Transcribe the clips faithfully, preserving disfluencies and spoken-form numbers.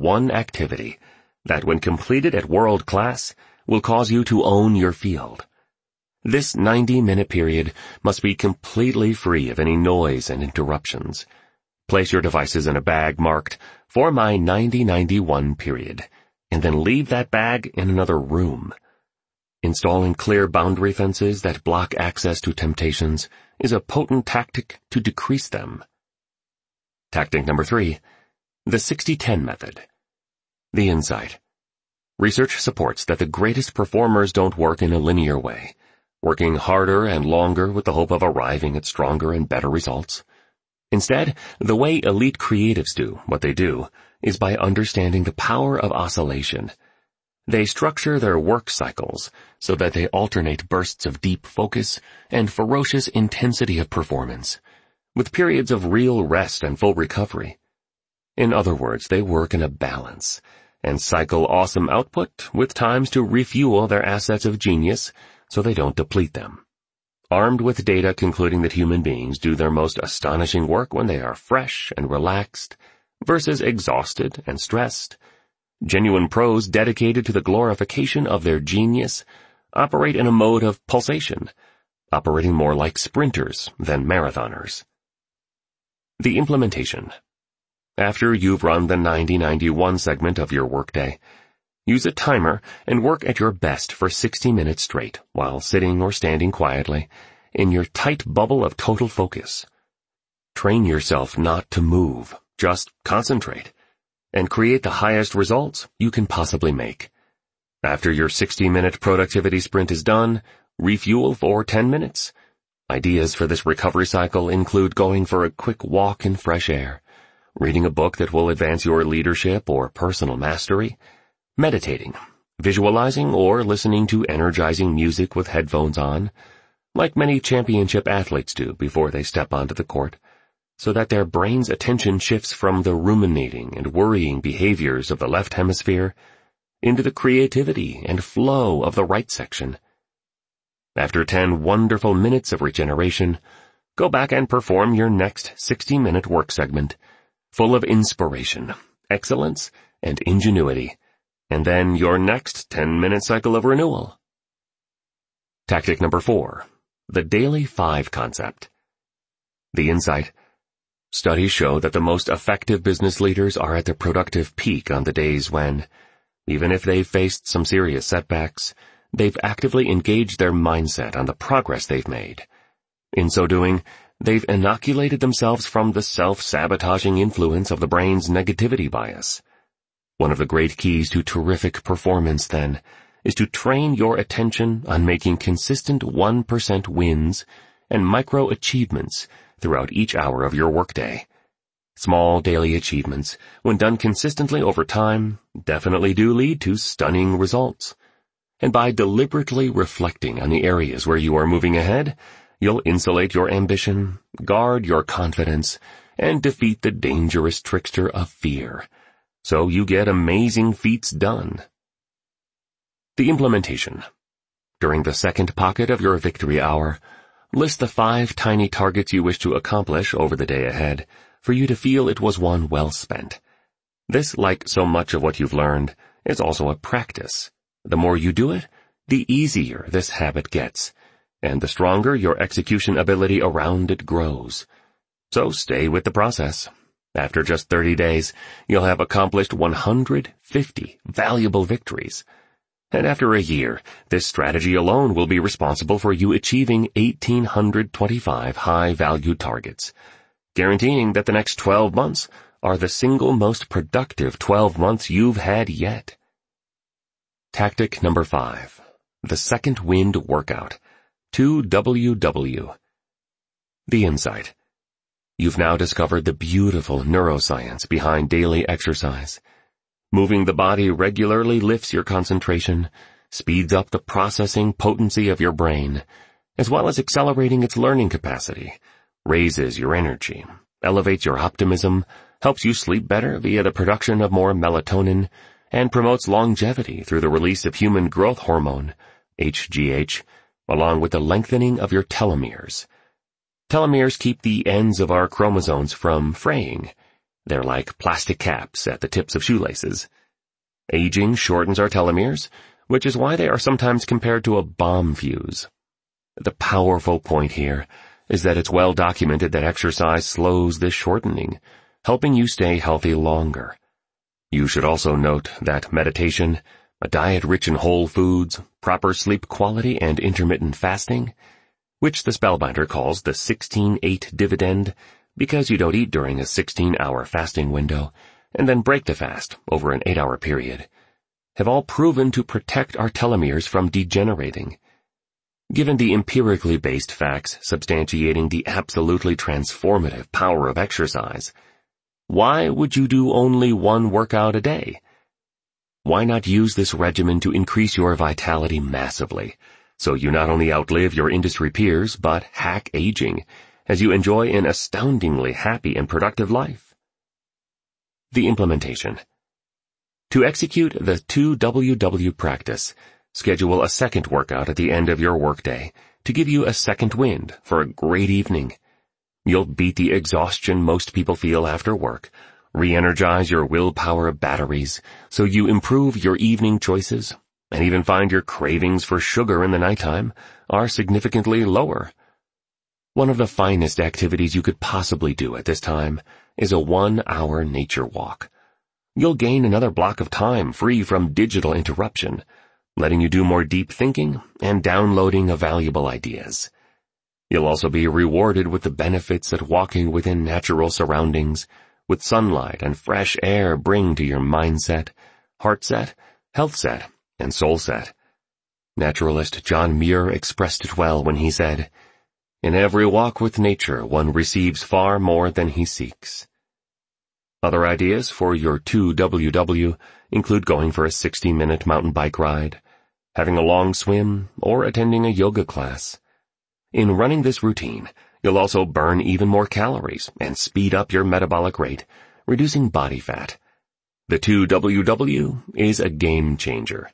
one activity that, when completed at world class, will cause you to own your field. This ninety-minute period must be completely free of any noise and interruptions. Place your devices in a bag marked for my ninety ninety-one period, and then leave that bag in another room. Installing clear boundary fences that block access to temptations is a potent tactic to decrease them. Tactic number three, the sixty ten method. The insight. Research supports that the greatest performers don't work in a linear way, working harder and longer with the hope of arriving at stronger and better results. Instead, the way elite creatives do what they do is by understanding the power of oscillation. They structure their work cycles so that they alternate bursts of deep focus and ferocious intensity of performance, with periods of real rest and full recovery. In other words, they work in a balance, and cycle awesome output with times to refuel their assets of genius so they don't deplete them. Armed with data concluding that human beings do their most astonishing work when they are fresh and relaxed versus exhausted and stressed, genuine pros dedicated to the glorification of their genius operate in a mode of pulsation, operating more like sprinters than marathoners. The implementation. After you've run the ninety ninety-one segment of your workday, use a timer and work at your best for sixty minutes straight while sitting or standing quietly in your tight bubble of total focus. Train yourself not to move, just concentrate, and create the highest results you can possibly make. After your sixty-minute productivity sprint is done, refuel for ten minutes. Ideas for this recovery cycle include going for a quick walk in fresh air, reading a book that will advance your leadership or personal mastery, meditating, visualizing, or listening to energizing music with headphones on, like many championship athletes do before they step onto the court, so that their brain's attention shifts from the ruminating and worrying behaviors of the left hemisphere into the creativity and flow of the right section. After ten wonderful minutes of regeneration, go back and perform your next sixty-minute work segment, full of inspiration, excellence, and ingenuity, and then your next ten-minute cycle of renewal. Tactic number four, the daily five concept. The insight. Studies show that the most effective business leaders are at their productive peak on the days when, even if they've faced some serious setbacks, they've actively engaged their mindset on the progress they've made. In so doing, they've inoculated themselves from the self-sabotaging influence of the brain's negativity bias. One of the great keys to terrific performance, then, is to train your attention on making consistent one percent wins and micro-achievements throughout each hour of your workday. Small daily achievements, when done consistently over time, definitely do lead to stunning results. And by deliberately reflecting on the areas where you are moving ahead, you'll insulate your ambition, guard your confidence, and defeat the dangerous trickster of fear, so you get amazing feats done. The implementation. During the second pocket of your victory hour, list the five tiny targets you wish to accomplish over the day ahead for you to feel it was one well spent. This, like so much of what you've learned, is also a practice. The more you do it, the easier this habit gets, and the stronger your execution ability around it grows. So stay with the process. After just thirty days, you'll have accomplished one hundred fifty valuable victories. And after a year, this strategy alone will be responsible for you achieving one thousand eight hundred twenty-five high-value targets, guaranteeing that the next twelve months are the single most productive twelve months you've had yet. Tactic number five, the second wind workout, two W W. The insight. You've now discovered the beautiful neuroscience behind daily exercise. Moving the body regularly lifts your concentration, speeds up the processing potency of your brain, as well as accelerating its learning capacity, raises your energy, elevates your optimism, helps you sleep better via the production of more melatonin, and promotes longevity through the release of human growth hormone, H G H, along with the lengthening of your telomeres. Telomeres keep the ends of our chromosomes from fraying, They're like plastic caps at the tips of shoelaces. Aging shortens our telomeres, which is why they are sometimes compared to a bomb fuse. The powerful point here is that it's well documented that exercise slows this shortening, helping you stay healthy longer. You should also note that meditation, a diet rich in whole foods, proper sleep quality, and intermittent fasting, which the Spellbinder calls the sixteen eight dividend because you don't eat during a sixteen-hour fasting window and then break the fast over an eight-hour period, have all proven to protect our telomeres from degenerating. Given the empirically based facts substantiating the absolutely transformative power of exercise, why would you do only one workout a day? Why not use this regimen to increase your vitality massively, so you not only outlive your industry peers, but hack aging, as you enjoy an astoundingly happy and productive life? The implementation. To execute the two W W practice, schedule a second workout at the end of your workday to give you a second wind for a great evening. You'll beat the exhaustion most people feel after work, re-energize your willpower batteries so you improve your evening choices, and even find your cravings for sugar in the nighttime are significantly lower. One of the finest activities you could possibly do at this time is a one-hour nature walk. You'll gain another block of time free from digital interruption, letting you do more deep thinking and downloading of valuable ideas. You'll also be rewarded with the benefits that walking within natural surroundings, with sunlight and fresh air bring to your mindset, heart set, health set, and soul set. Naturalist John Muir expressed it well when he said, "In every walk with nature one receives far more than he seeks." Other ideas for your two W W include going for a sixty-minute mountain bike ride, having a long swim, or attending a yoga class. In running this routine, you'll also burn even more calories and speed up your metabolic rate, reducing body fat. The two W W is a game changer.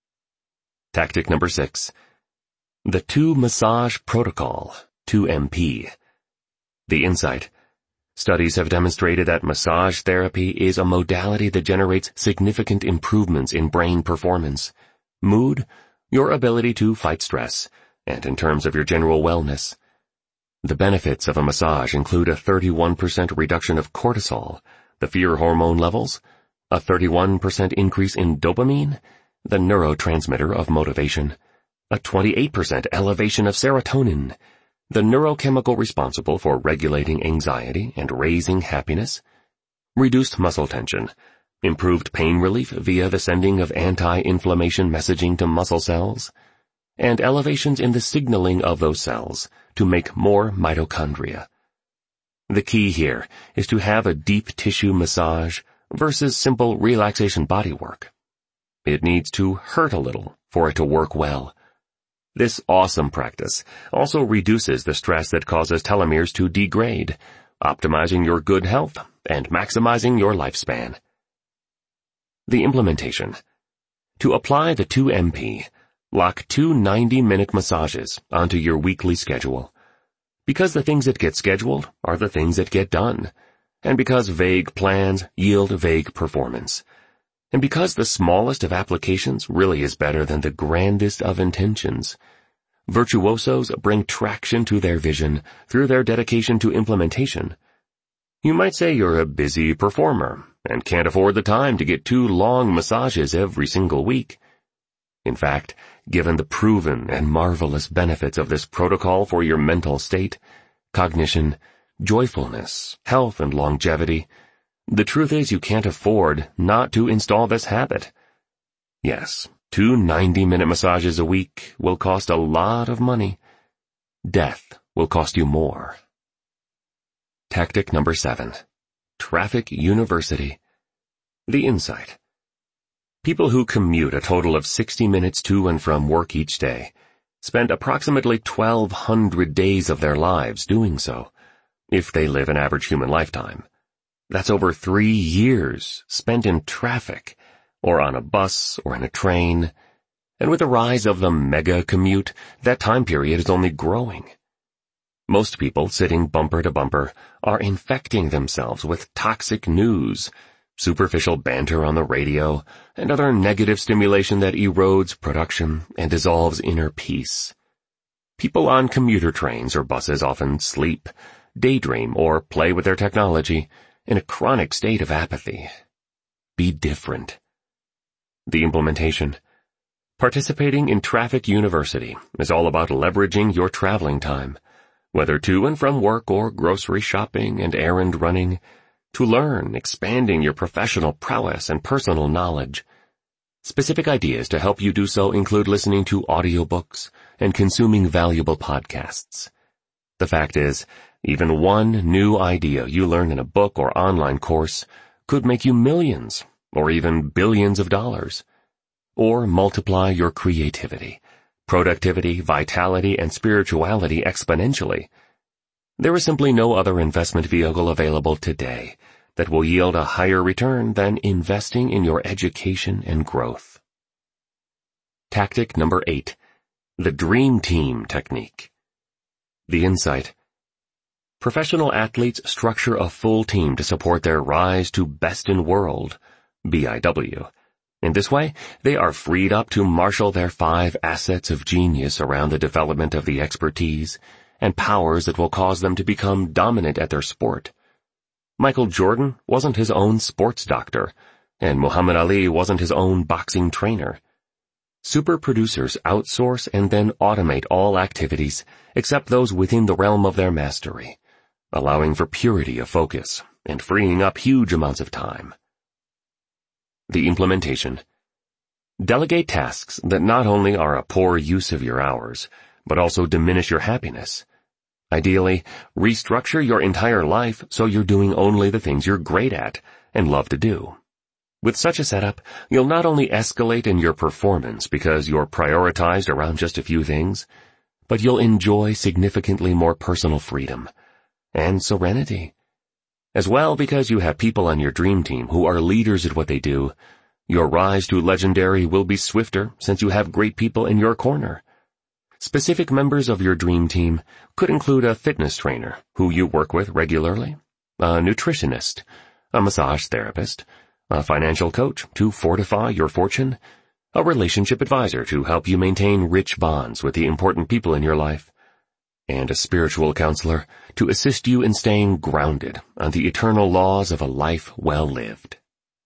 Tactic number six. The two massage protocol, two M P. The insight. Studies have demonstrated that massage therapy is a modality that generates significant improvements in brain performance, mood, your ability to fight stress, and in terms of your general wellness. The benefits of a massage include a thirty-one percent reduction of cortisol, the fear hormone levels, a thirty-one percent increase in dopamine, the neurotransmitter of motivation, a twenty-eight percent elevation of serotonin, the neurochemical responsible for regulating anxiety and raising happiness, reduced muscle tension, improved pain relief via the sending of anti-inflammation messaging to muscle cells, and elevations in the signaling of those cells to make more mitochondria. The key here is to have a deep tissue massage versus simple relaxation body work. It needs to hurt a little for it to work well. This awesome practice also reduces the stress that causes telomeres to degrade, optimizing your good health and maximizing your lifespan. The implementation. To apply the two M P, lock two ninety-minute massages onto your weekly schedule. Because the things that get scheduled are the things that get done, and because vague plans yield vague performance, and because the smallest of applications really is better than the grandest of intentions. Virtuosos bring traction to their vision through their dedication to implementation. You might say you're a busy performer and can't afford the time to get two long massages every single week. In fact, given the proven and marvelous benefits of this protocol for your mental state, cognition, joyfulness, health, and longevity, the truth is you can't afford not to install this habit. Yes, two ninety-minute massages a week will cost a lot of money. Death will cost you more. Tactic number seven. Traffic University. The insight. People who commute a total of sixty minutes to and from work each day spend approximately twelve hundred days of their lives doing so, if they live an average human lifetime. That's over three years spent in traffic, or on a bus or in a train, and with the rise of the mega commute, that time period is only growing. Most people sitting bumper to bumper are infecting themselves with toxic news, superficial banter on the radio, and other negative stimulation that erodes production and dissolves inner peace. People on commuter trains or buses often sleep, daydream, or play with their technology in a chronic state of apathy. Be different. The implementation. Participating in Traffic University is all about leveraging your traveling time, whether to and from work or grocery shopping and errand running, to learn, expanding your professional prowess and personal knowledge. Specific ideas to help you do so include listening to audiobooks and consuming valuable podcasts. The fact is, even one new idea you learn in a book or online course could make you millions or even billions of dollars. Or multiply your creativity, productivity, vitality, and spirituality exponentially. There is simply no other investment vehicle available today that will yield a higher return than investing in your education and growth. Tactic number eight. The Dream Team Technique. The insight. Professional athletes structure a full team to support their rise to best in world, B I W. In this way, they are freed up to marshal their five assets of genius around the development of the expertise and powers that will cause them to become dominant at their sport. Michael Jordan wasn't his own sports doctor, and Muhammad Ali wasn't his own boxing trainer. Super producers outsource and then automate all activities except those within the realm of their mastery, allowing for purity of focus and freeing up huge amounts of time. The implementation. Delegate tasks that not only are a poor use of your hours, but also diminish your happiness. Ideally, restructure your entire life so you're doing only the things you're great at and love to do. With such a setup, you'll not only escalate in your performance because you're prioritized around just a few things, but you'll enjoy significantly more personal freedom and serenity. As well, because you have people on your dream team who are leaders at what they do, your rise to legendary will be swifter since you have great people in your corner. Specific members of your dream team could include a fitness trainer who you work with regularly, a nutritionist, a massage therapist, a financial coach to fortify your fortune, a relationship advisor to help you maintain rich bonds with the important people in your life, and a spiritual counselor to assist you in staying grounded on the eternal laws of a life well lived.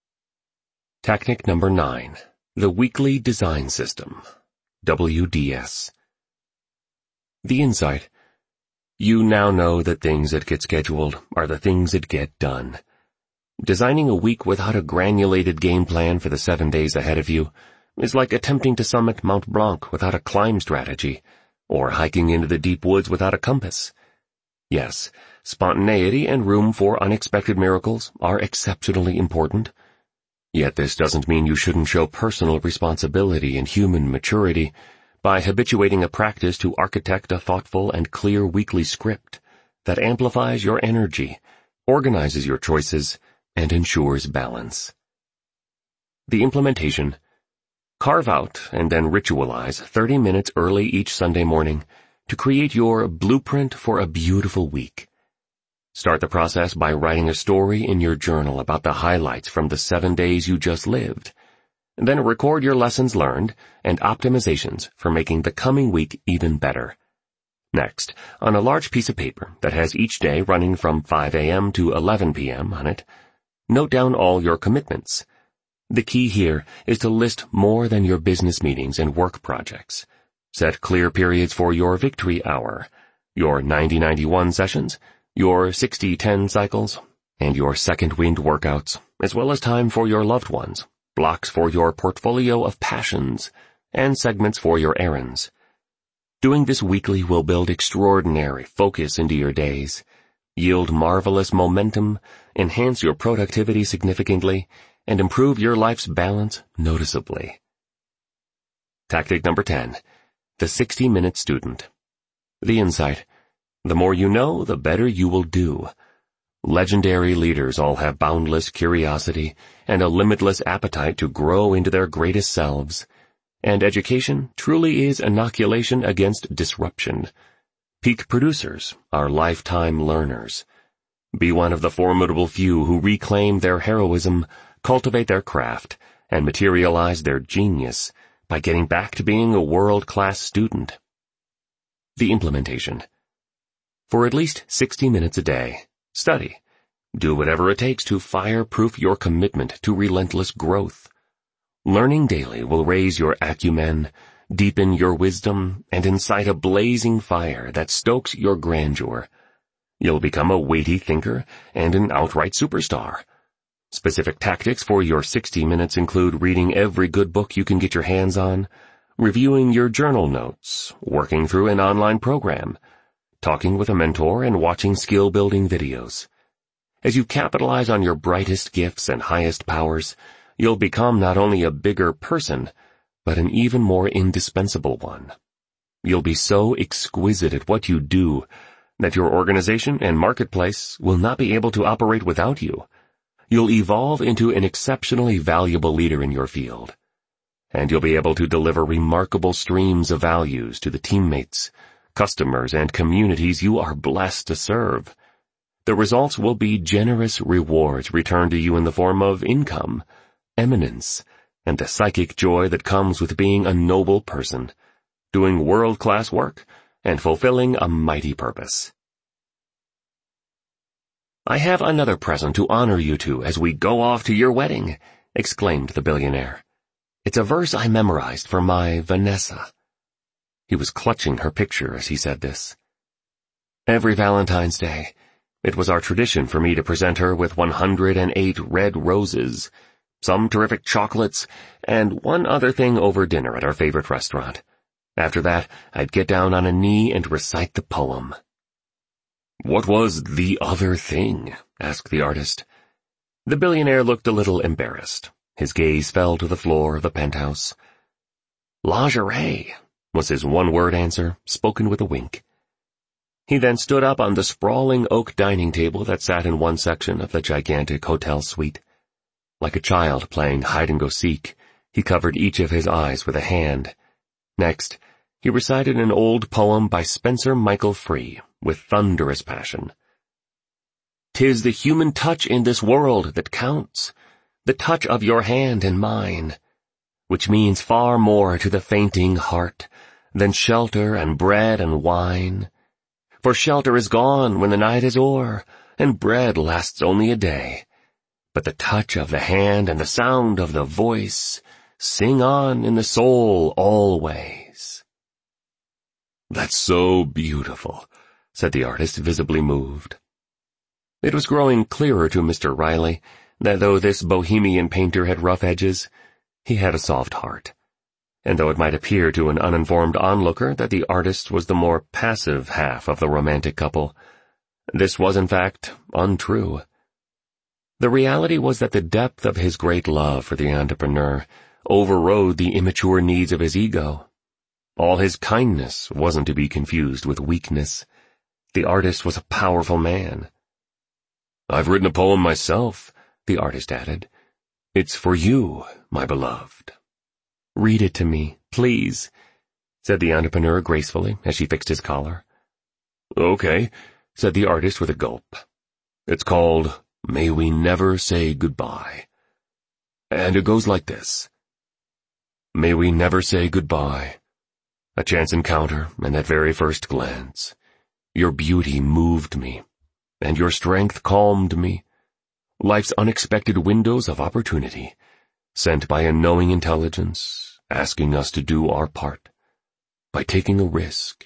Tactic number nine. The Weekly Design System, W D S. The insight. You now know that things that get scheduled are the things that get done. Designing a week without a granulated game plan for the seven days ahead of you is like attempting to summit Mount Blanc without a climb strategy, or hiking into the deep woods without a compass. Yes, spontaneity and room for unexpected miracles are exceptionally important. Yet this doesn't mean you shouldn't show personal responsibility and human maturity by habituating a practice to architect a thoughtful and clear weekly script that amplifies your energy, organizes your choices, and ensures balance. The implementation. Carve out and then ritualize thirty minutes early each Sunday morning to create your blueprint for a beautiful week. Start the process by writing a story in your journal about the highlights from the seven days you just lived. Then record your lessons learned and optimizations for making the coming week even better. Next, on a large piece of paper that has each day running from five a.m. to eleven p.m. on it, note down all your commitments. The key here is to list more than your business meetings and work projects. Set clear periods for your victory hour, your ninety ninety-one sessions, your sixty ten cycles, and your second wind workouts, as well as time for your loved ones, blocks for your portfolio of passions, and segments for your errands. Doing this weekly will build extraordinary focus into your days, yield marvelous momentum, enhance your productivity significantly, and improve your life's balance noticeably. Tactic number ten. The sixty-minute student. The insight. The more you know, the better you will do. Legendary leaders all have boundless curiosity and a limitless appetite to grow into their greatest selves. And education truly is inoculation against disruption. Peak producers are lifetime learners. Be one of the formidable few who reclaim their heroism, cultivate their craft, and materialize their genius by getting back to being a world-class student. The implementation. For at least sixty minutes a day, study. Do whatever it takes to fireproof your commitment to relentless growth. Learning daily will raise your acumen, deepen your wisdom, and incite a blazing fire that stokes your grandeur. You'll become a weighty thinker and an outright superstar. Specific tactics for your sixty minutes include reading every good book you can get your hands on, reviewing your journal notes, working through an online program, talking with a mentor, and watching skill-building videos. As you capitalize on your brightest gifts and highest powers, you'll become not only a bigger person, but an even more indispensable one. You'll be so exquisite at what you do that your organization and marketplace will not be able to operate without you. You'll evolve into an exceptionally valuable leader in your field, and you'll be able to deliver remarkable streams of values to the teammates, customers, and communities you are blessed to serve. The results will be generous rewards returned to you in the form of income, eminence, and the psychic joy that comes with being a noble person, doing world-class work, and fulfilling a mighty purpose. "I have another present to honor you two as we go off to your wedding," exclaimed the billionaire. "It's a verse I memorized for my Vanessa." He was clutching her picture as he said this. "Every Valentine's Day, it was our tradition for me to present her with one hundred eight red roses, some terrific chocolates, and one other thing over dinner at our favorite restaurant. After that, I'd get down on a knee and recite the poem." "What was the other thing?" asked the artist. The billionaire looked a little embarrassed. His gaze fell to the floor of the penthouse. "Lingerie," was his one-word answer, spoken with a wink. He then stood up on the sprawling oak dining table that sat in one section of the gigantic hotel suite. Like a child playing hide-and-go-seek, he covered each of his eyes with a hand. Next, he recited an old poem by Spencer Michael Free with thunderous passion. "'Tis the human touch in this world that counts, the touch of your hand in mine, which means far more to the fainting heart than shelter and bread and wine. For shelter is gone when the night is o'er, and bread lasts only a day. But the touch of the hand and the sound of the voice sing on in the soul always." "That's so beautiful," said the artist, visibly moved. It was growing clearer to Mister Riley that though this bohemian painter had rough edges, he had a soft heart. And though it might appear to an uninformed onlooker that the artist was the more passive half of the romantic couple, this was in fact untrue. The reality was that the depth of his great love for the entrepreneur overrode the immature needs of his ego. All his kindness wasn't to be confused with weakness. The artist was a powerful man. "I've written a poem myself," the artist added. "It's for you, my beloved." "Read it to me, please," said the entrepreneur gracefully as she fixed his collar. "Okay," said the artist with a gulp. "It's called May We Never Say Goodbye. And it goes like this. May we never say goodbye. A chance encounter and that very first glance. Your beauty moved me, and your strength calmed me. Life's unexpected windows of opportunity, sent by a knowing intelligence, asking us to do our part, by taking a risk.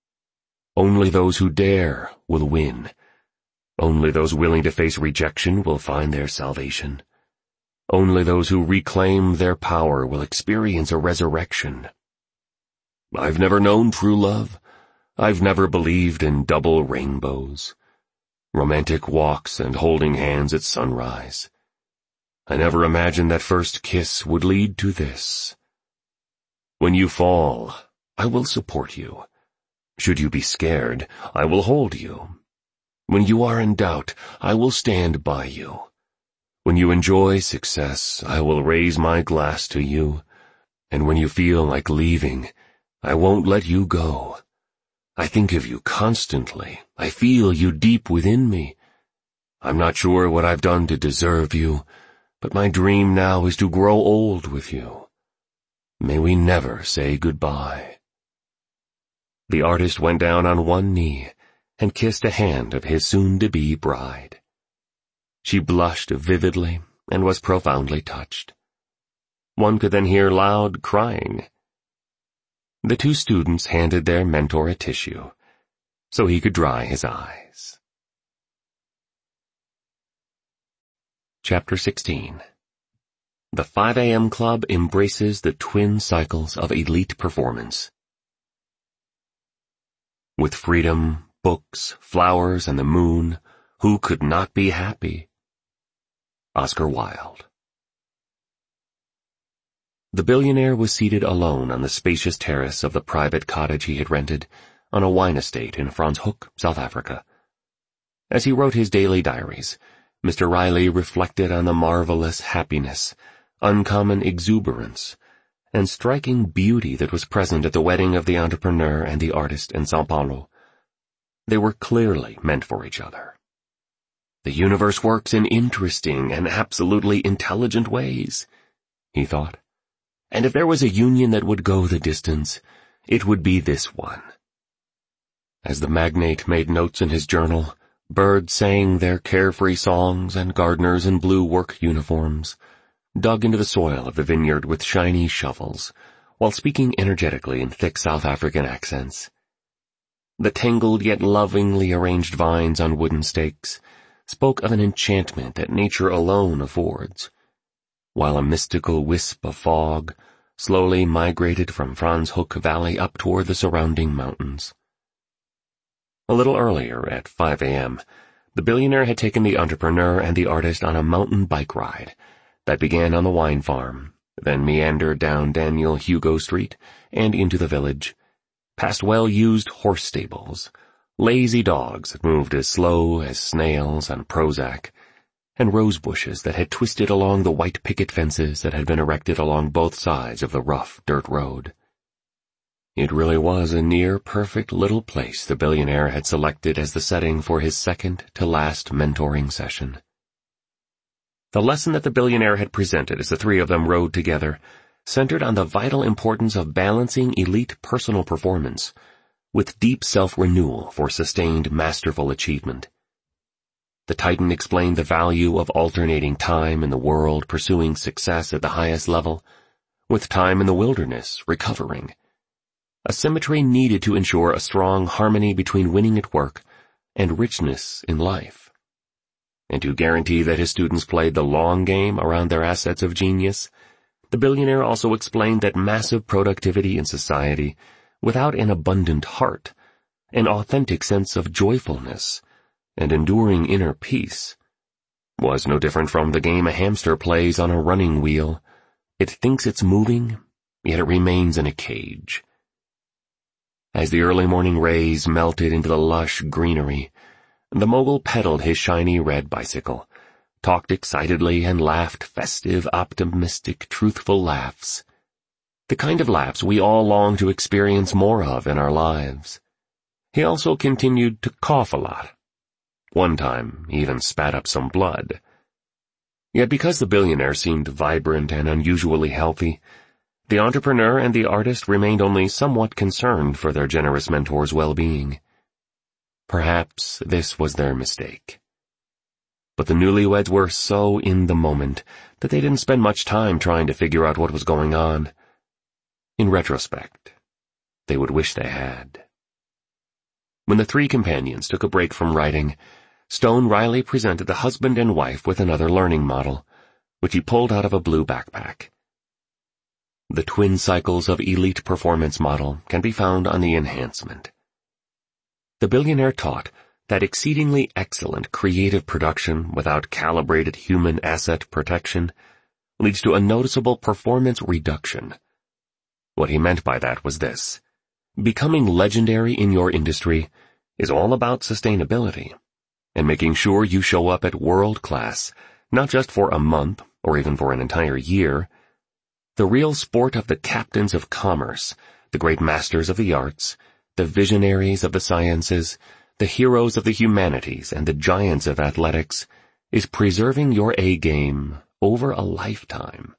Only those who dare will win. Only those willing to face rejection will find their salvation. Only those who reclaim their power will experience a resurrection. I've never known true love. I've never believed in double rainbows, romantic walks and holding hands at sunrise. I never imagined that first kiss would lead to this. When you fall, I will support you. Should you be scared, I will hold you. When you are in doubt, I will stand by you. When you enjoy success, I will raise my glass to you. And when you feel like leaving, I won't let you go. I think of you constantly. I feel you deep within me. I'm not sure what I've done to deserve you, but my dream now is to grow old with you. May we never say goodbye." The artist went down on one knee and kissed a hand of his soon-to-be bride. She blushed vividly and was profoundly touched. One could then hear loud crying. The two students handed their mentor a tissue so he could dry his eyes. Chapter sixteen. The five A M Club embraces the twin cycles of elite performance. With freedom, books, flowers, and the moon, who could not be happy? Oscar Wilde. The billionaire was seated alone on the spacious terrace of the private cottage he had rented on a wine estate in Franschhoek, South Africa. As he wrote his daily diaries, Mister Riley reflected on the marvelous happiness, uncommon exuberance, and striking beauty that was present at the wedding of the entrepreneur and the artist in Sao Paulo. They were clearly meant for each other. The universe works in interesting and absolutely intelligent ways, he thought. And if there was a union that would go the distance, it would be this one. As the magnate made notes in his journal, birds sang their carefree songs and gardeners in blue work uniforms dug into the soil of the vineyard with shiny shovels, while speaking energetically in thick South African accents. The tangled yet lovingly arranged vines on wooden stakes spoke of an enchantment that nature alone affords, while a mystical wisp of fog slowly migrated from Franschhoek Valley up toward the surrounding mountains. A little earlier, at five A M, the billionaire had taken the entrepreneur and the artist on a mountain bike ride that began on the wine farm, then meandered down Daniel Hugo Street and into the village, past well-used horse stables, lazy dogs that moved as slow as snails on Prozac, and rose bushes that had twisted along the white picket fences that had been erected along both sides of the rough dirt road. It really was a near-perfect little place the billionaire had selected as the setting for his second-to-last mentoring session. The lesson that the billionaire had presented as the three of them rode together centered on the vital importance of balancing elite personal performance with deep self-renewal for sustained masterful achievement. The Titan explained the value of alternating time in the world pursuing success at the highest level with time in the wilderness recovering. A symmetry needed to ensure a strong harmony between winning at work and richness in life. And to guarantee that his students played the long game around their assets of genius, the billionaire also explained that massive productivity in society, without an abundant heart, an authentic sense of joyfulness, and enduring inner peace, was no different from the game a hamster plays on a running wheel. It thinks it's moving, yet it remains in a cage. As the early morning rays melted into the lush greenery, the mogul pedaled his shiny red bicycle, talked excitedly and laughed festive, optimistic, truthful laughs. The kind of laughs we all long to experience more of in our lives. He also continued to cough a lot. One time, he even spat up some blood. Yet because the billionaire seemed vibrant and unusually healthy, the entrepreneur and the artist remained only somewhat concerned for their generous mentor's well-being. Perhaps this was their mistake. But the newlyweds were so in the moment that they didn't spend much time trying to figure out what was going on. In retrospect, they would wish they had. When the three companions took a break from writing, Stone Riley presented the husband and wife with another learning model, which he pulled out of a blue backpack. The twin cycles of elite performance model can be found on the enhancement. The billionaire taught that exceedingly excellent creative production without calibrated human asset protection leads to a noticeable performance reduction. What he meant by that was this: becoming legendary in your industry is all about sustainability, and making sure you show up at world class, not just for a month or even for an entire year. The real sport of the captains of commerce, the great masters of the arts, the visionaries of the sciences, the heroes of the humanities, and the giants of athletics, is preserving your A-game over a lifetime.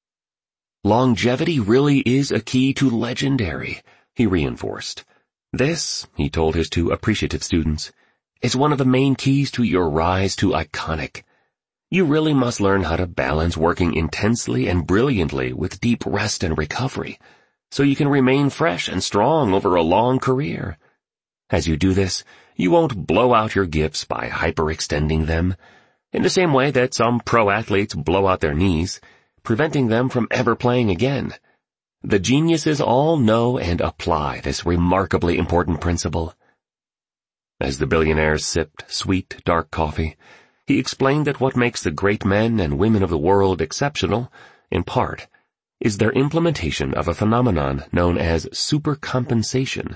Longevity really is a key to legendary, he reinforced. This, he told his two appreciative students, is one of the main keys to your rise to iconic. You really must learn how to balance working intensely and brilliantly with deep rest and recovery, so you can remain fresh and strong over a long career. As you do this, you won't blow out your gifts by hyperextending them, in the same way that some pro athletes blow out their knees, preventing them from ever playing again. The geniuses all know and apply this remarkably important principle. As the billionaire sipped sweet, dark coffee, he explained that what makes the great men and women of the world exceptional, in part, is their implementation of a phenomenon known as supercompensation.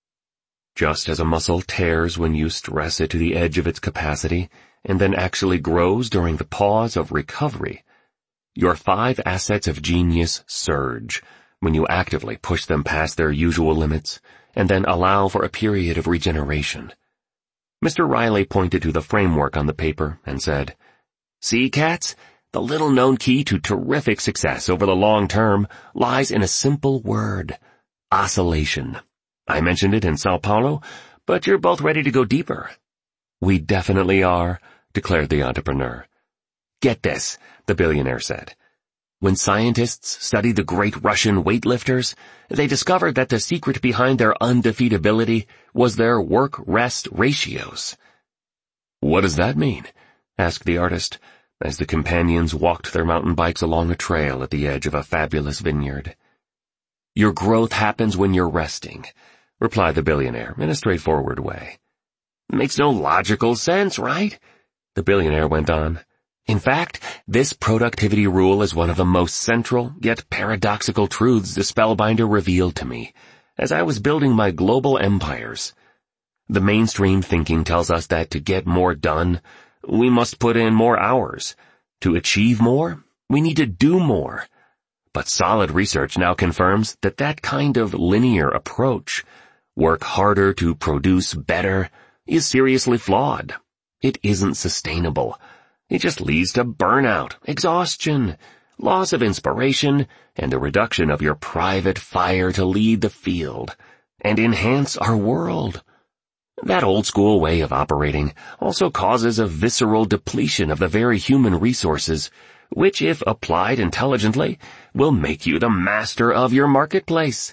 Just as a muscle tears when you stress it to the edge of its capacity and then actually grows during the pause of recovery, your five assets of genius surge when you actively push them past their usual limits and then allow for a period of regeneration. Mister Riley pointed to the framework on the paper and said, "See, cats, the little-known key to terrific success over the long term lies in a simple word, oscillation. I mentioned it in Sao Paulo, but you're both ready to go deeper." "We definitely are," declared the entrepreneur. "Get this," the billionaire said. When scientists studied the great Russian weightlifters, they discovered that the secret behind their undefeatability was their work-rest ratios. "What does that mean?" asked the artist, as the companions walked their mountain bikes along a trail at the edge of a fabulous vineyard. "Your growth happens when you're resting," replied the billionaire in a straightforward way. "Makes no logical sense, right?" the billionaire went on. "In fact, this productivity rule is one of the most central, yet paradoxical truths the Spellbinder revealed to me as I was building my global empires. The mainstream thinking tells us that to get more done, we must put in more hours. To achieve more, we need to do more. But solid research now confirms that that kind of linear approach, work harder to produce better, is seriously flawed. It isn't sustainable. It just leads to burnout, exhaustion, loss of inspiration, and the reduction of your private fire to lead the field and enhance our world. That old-school way of operating also causes a visceral depletion of the very human resources, which, if applied intelligently, will make you the master of your marketplace."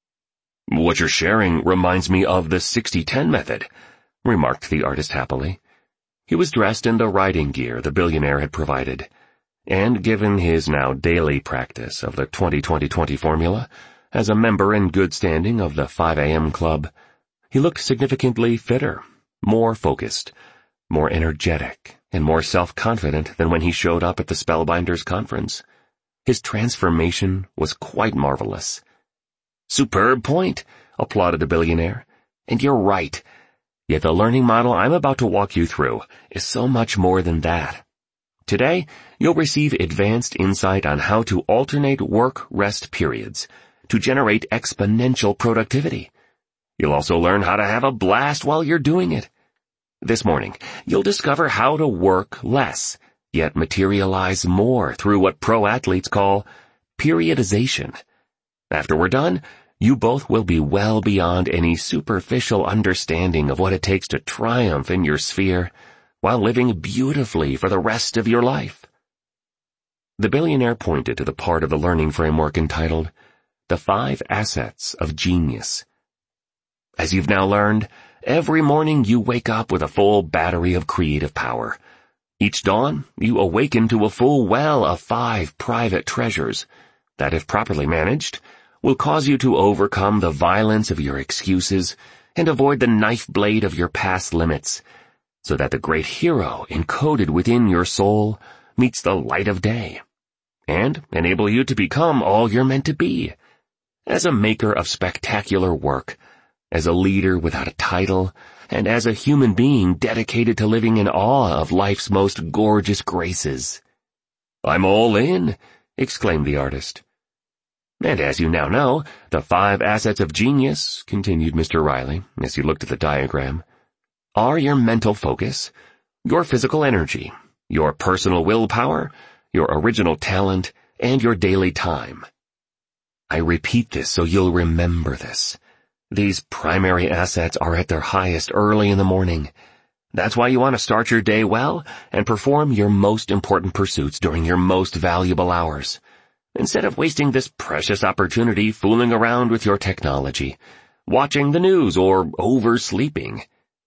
"What you're sharing reminds me of the sixty ten method," remarked the artist happily. He was dressed in the riding gear the billionaire had provided, and given his now daily practice of the twenty twenty twenty formula, as a member in good standing of the five A M club, he looked significantly fitter, more focused, more energetic, and more self-confident than when he showed up at the Spellbinders conference. His transformation was quite marvelous. "Superb point," applauded the billionaire. "And you're right. Yet the learning model I'm about to walk you through is so much more than that. Today, you'll receive advanced insight on how to alternate work-rest periods to generate exponential productivity. You'll also learn how to have a blast while you're doing it. This morning, you'll discover how to work less, yet materialize more through what pro athletes call periodization. After we're done, you both will be well beyond any superficial understanding of what it takes to triumph in your sphere while living beautifully for the rest of your life." The billionaire pointed to the part of the learning framework entitled, "The Five Assets of Genius." As you've now learned, every morning you wake up with a full battery of creative power. Each dawn, you awaken to a full well of five private treasures that, if properly managed, will cause you to overcome the violence of your excuses and avoid the knife blade of your past limits, so that the great hero encoded within your soul meets the light of day, and enable you to become all you're meant to be, as a maker of spectacular work, as a leader without a title, and as a human being dedicated to living in awe of life's most gorgeous graces. "I'm all in," exclaimed the artist. And as you now know, the five assets of genius, continued Mister Riley, as he looked at the diagram, are your mental focus, your physical energy, your personal willpower, your original talent, and your daily time. I repeat this so you'll remember this. These primary assets are at their highest early in the morning. That's why you want to start your day well and perform your most important pursuits during your most valuable hours, instead of wasting this precious opportunity fooling around with your technology, watching the news, or oversleeping.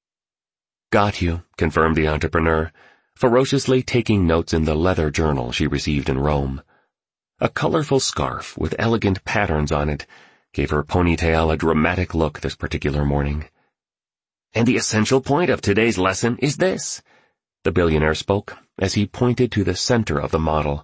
Got you, confirmed the entrepreneur, ferociously taking notes in the leather journal she received in Rome. A colorful scarf with elegant patterns on it gave her ponytail a dramatic look this particular morning. And the essential point of today's lesson is this, the billionaire spoke as he pointed to the center of the model.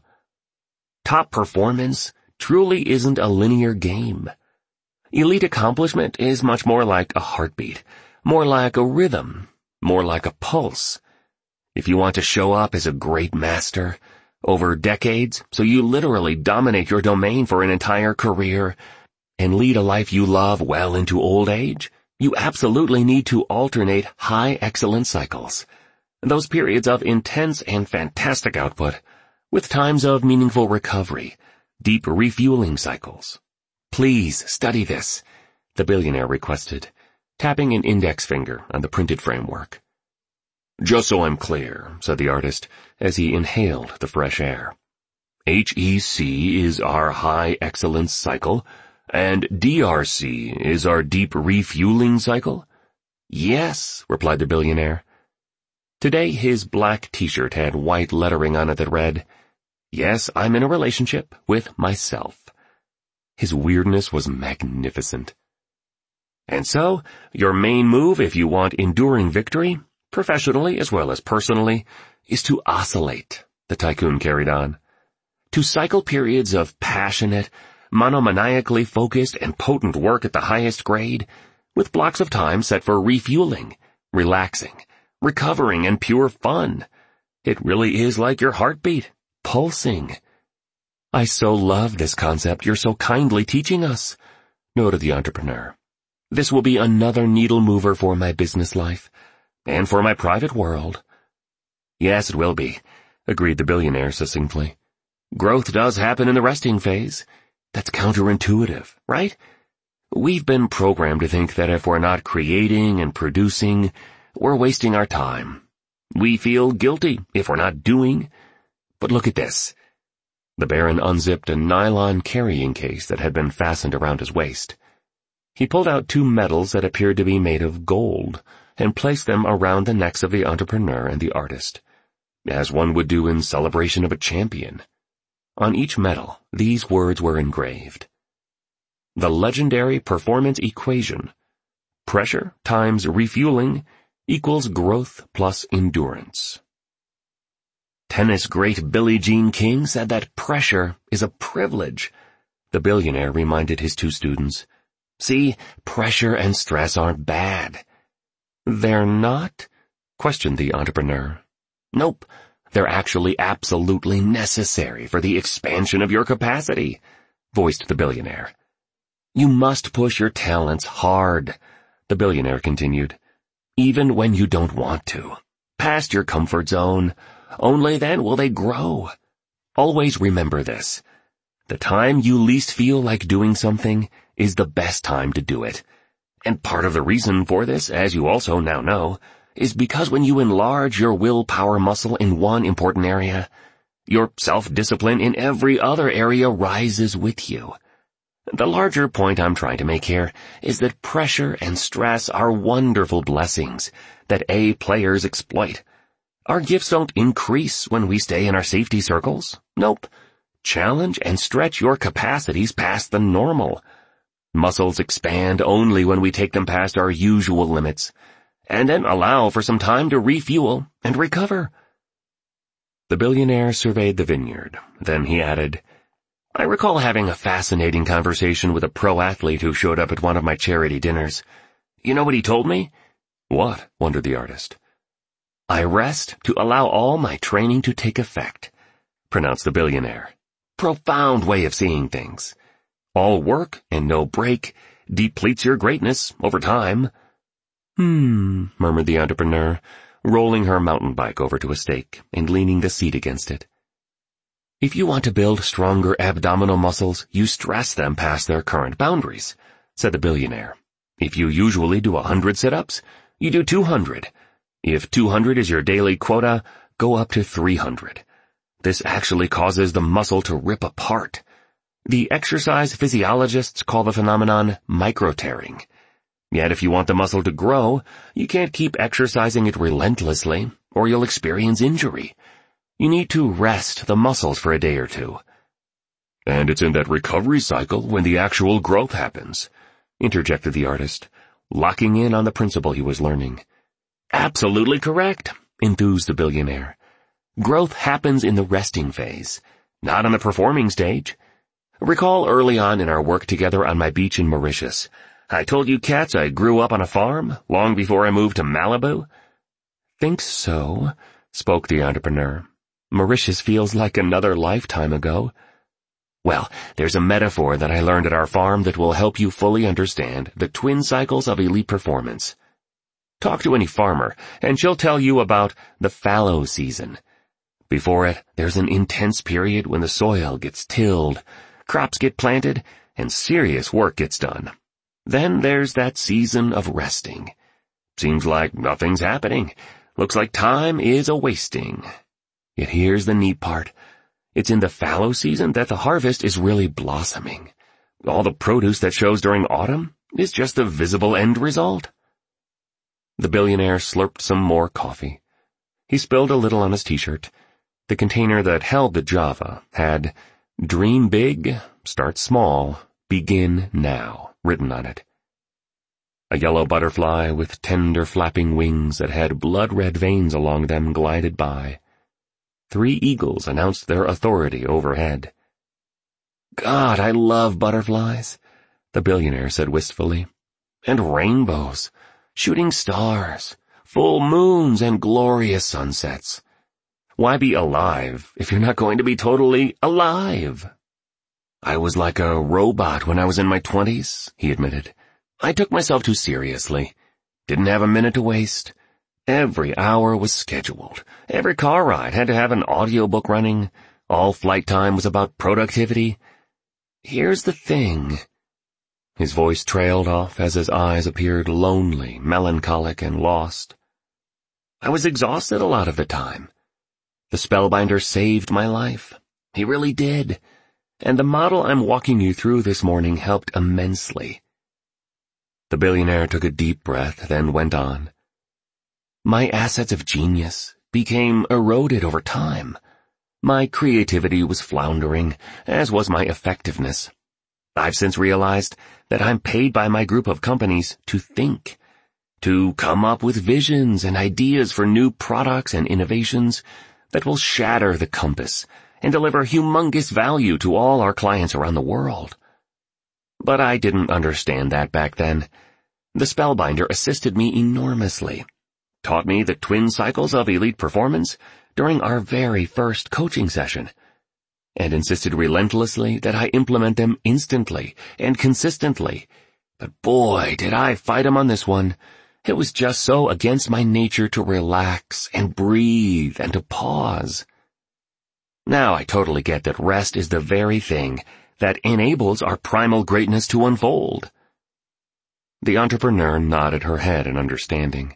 Top performance truly isn't a linear game. Elite accomplishment is much more like a heartbeat, more like a rhythm, more like a pulse. If you want to show up as a great master, over decades, so you literally dominate your domain for an entire career, and lead a life you love well into old age, you absolutely need to alternate high excellence cycles, those periods of intense and fantastic output, with times of meaningful recovery, deep refueling cycles. Please study this, the billionaire requested, tapping an index finger on the printed framework. Just so I'm clear, said the artist, as he inhaled the fresh air. H E C is our high excellence cycle, and D R C is our deep refueling cycle? Yes, replied the billionaire. Today his black t-shirt had white lettering on it that read, Yes, I'm in a relationship with myself. His weirdness was magnificent. And so, your main move if you want enduring victory, professionally as well as personally, is to oscillate, the tycoon carried on. To cycle periods of passionate, monomaniacally focused and potent work at the highest grade, with blocks of time set for refueling, relaxing, recovering, and pure fun. It really is like your heartbeat, pulsing. I so love this concept you're so kindly teaching us, noted the entrepreneur. This will be another needle mover for my business life, and for my private world. Yes, it will be, agreed the billionaire succinctly. Growth does happen in the resting phase. That's counterintuitive, right? We've been programmed to think that if we're not creating and producing, we're wasting our time. We feel guilty if we're not doing. But look at this. The Baron unzipped a nylon carrying case that had been fastened around his waist. He pulled out two medals that appeared to be made of gold and placed them around the necks of the entrepreneur and the artist, as one would do in celebration of a champion. On each medal, these words were engraved. The legendary performance equation. Pressure times refueling equals growth plus endurance. Tennis great Billie Jean King said that pressure is a privilege, the billionaire reminded his two students. See, pressure and stress aren't bad. They're not? Questioned the entrepreneur. Nope. They're actually absolutely necessary for the expansion of your capacity, voiced the billionaire. You must push your talents hard, the billionaire continued, even when you don't want to, past your comfort zone. Only then will they grow. Always remember this. The time you least feel like doing something is the best time to do it. And part of the reason for this, as you also now know, is because when you enlarge your willpower muscle in one important area, your self-discipline in every other area rises with you. The larger point I'm trying to make here is that pressure and stress are wonderful blessings that A players exploit. Our gifts don't increase when we stay in our safety circles. Nope. Challenge and stretch your capacities past the normal. Muscles expand only when we take them past our usual limits, and then allow for some time to refuel and recover. The billionaire surveyed the vineyard. Then he added, I recall having a fascinating conversation with a pro athlete who showed up at one of my charity dinners. You know what he told me? What? Wondered the artist. I rest to allow all my training to take effect, pronounced the billionaire. Profound way of seeing things. All work and no break depletes your greatness over time. Hmm, murmured the entrepreneur, rolling her mountain bike over to a stake and leaning the seat against it. If you want to build stronger abdominal muscles, you stress them past their current boundaries, said the billionaire. If you usually do a hundred sit-ups, you do two hundred. If two hundred is your daily quota, go up to three hundred. This actually causes the muscle to rip apart. The exercise physiologists call the phenomenon micro-tearing. Yet if you want the muscle to grow, you can't keep exercising it relentlessly, or you'll experience injury. You need to rest the muscles for a day or two. And it's in that recovery cycle when the actual growth happens, interjected the artist, locking in on the principle he was learning. Absolutely correct, enthused the billionaire. Growth happens in the resting phase, not on the performing stage. Recall early on in our work together on my beach in Mauritius, I told you cats I grew up on a farm long before I moved to Malibu? Think so, spoke the entrepreneur. Mauritius feels like another lifetime ago. Well, there's a metaphor that I learned at our farm that will help you fully understand the twin cycles of elite performance. Talk to any farmer, and she'll tell you about the fallow season. Before it, there's an intense period when the soil gets tilled, crops get planted, and serious work gets done. Then there's that season of resting. Seems like nothing's happening. Looks like time is a-wasting. Yet here's the neat part. It's in the fallow season that the harvest is really blossoming. All the produce that shows during autumn is just the visible end result. The billionaire slurped some more coffee. He spilled a little on his t-shirt. The container that held the Java had "Dream big, start small, begin now" written on it. A yellow butterfly with tender flapping wings that had blood-red veins along them glided by. Three eagles announced their authority overhead. God, I love butterflies, the billionaire said wistfully. And rainbows, shooting stars, full moons, and glorious sunsets. Why be alive if you're not going to be totally alive? I was like a robot when I was in my twenties, he admitted. I took myself too seriously. Didn't have a minute to waste. Every hour was scheduled. Every car ride had to have an audiobook running. All flight time was about productivity. Here's the thing. His voice trailed off as his eyes appeared lonely, melancholic, and lost. I was exhausted a lot of the time. The Spellbinder saved my life. He really did. And the model I'm walking you through this morning helped immensely. The billionaire took a deep breath, then went on. My assets of genius became eroded over time. My creativity was floundering, as was my effectiveness. I've since realized that I'm paid by my group of companies to think, to come up with visions and ideas for new products and innovations that will shatter the compass and deliver humongous value to all our clients around the world. But I didn't understand that back then. The Spellbinder assisted me enormously, taught me the twin cycles of elite performance during our very first coaching session, and insisted relentlessly that I implement them instantly and consistently. But boy, did I fight him on this one. It was just so against my nature to relax and breathe and to pause. Now I totally get that rest is the very thing that enables our primal greatness to unfold. The entrepreneur nodded her head in understanding.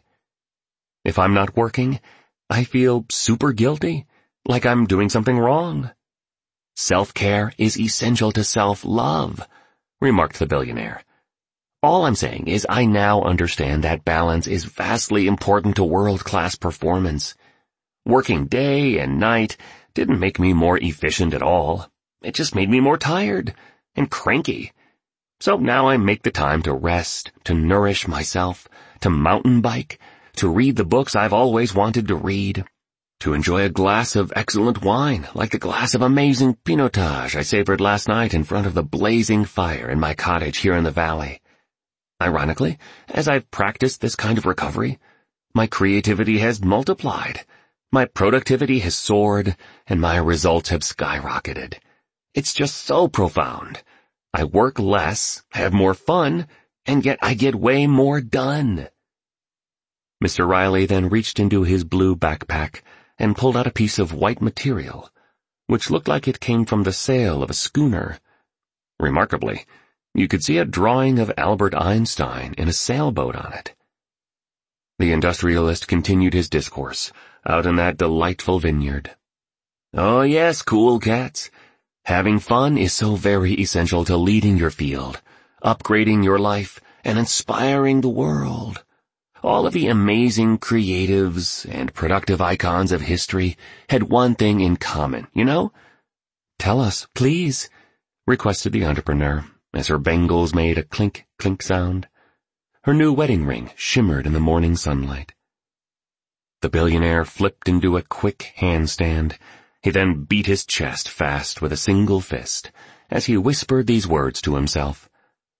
If I'm not working, I feel super guilty, like I'm doing something wrong. Self-care is essential to self-love, remarked the billionaire. All I'm saying is I now understand that balance is vastly important to world-class performance. Working day and night didn't make me more efficient at all. It just made me more tired and cranky. So now I make the time to rest, to nourish myself, to mountain bike, to read the books I've always wanted to read, to enjoy a glass of excellent wine, like the glass of amazing Pinotage I savored last night in front of the blazing fire in my cottage here in the valley. Ironically, as I've practiced this kind of recovery, my creativity has multiplied, my productivity has soared, and my results have skyrocketed. It's just so profound. I work less, have more fun, and yet I get way more done." Mister Riley then reached into his blue backpack and pulled out a piece of white material, which looked like it came from the sail of a schooner. Remarkably, you could see a drawing of Albert Einstein in a sailboat on it. The industrialist continued his discourse out in that delightful vineyard. "Oh yes, cool cats. Having fun is so very essential to leading your field, upgrading your life, and inspiring the world. All of the amazing creatives and productive icons of history had one thing in common, you know?" "Tell us, please," requested the entrepreneur, as her bangles made a clink-clink sound. Her new wedding ring shimmered in the morning sunlight. The billionaire flipped into a quick handstand. He then beat his chest fast with a single fist, as he whispered these words to himself.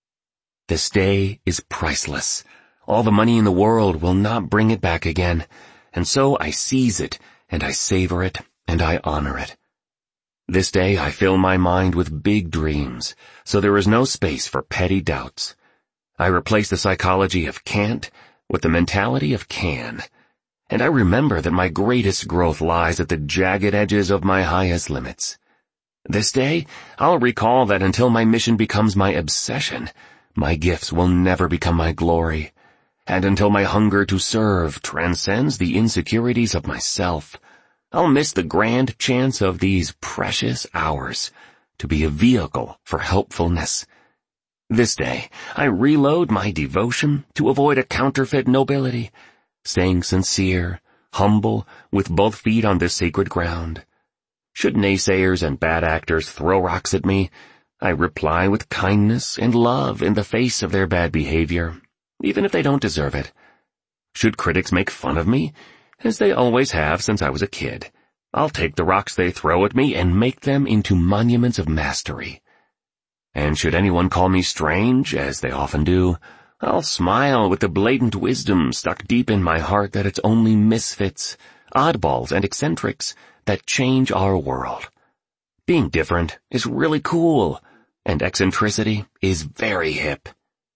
"This day is priceless. All the money in the world will not bring it back again, and so I seize it, and I savor it, and I honor it. This day I fill my mind with big dreams, so there is no space for petty doubts. I replace the psychology of can't with the mentality of can, and I remember that my greatest growth lies at the jagged edges of my highest limits. This day, I'll recall that until my mission becomes my obsession, my gifts will never become my glory. And until my hunger to serve transcends the insecurities of myself, I'll miss the grand chance of these precious hours to be a vehicle for helpfulness. This day, I reload my devotion to avoid a counterfeit nobility, staying sincere, humble, with both feet on this sacred ground. Should naysayers and bad actors throw rocks at me, I reply with kindness and love in the face of their bad behavior, even if they don't deserve it. Should critics make fun of me, as they always have since I was a kid, I'll take the rocks they throw at me and make them into monuments of mastery. And should anyone call me strange, as they often do, I'll smile with the blatant wisdom stuck deep in my heart that it's only misfits, oddballs, and eccentrics that change our world. Being different is really cool, and eccentricity is very hip."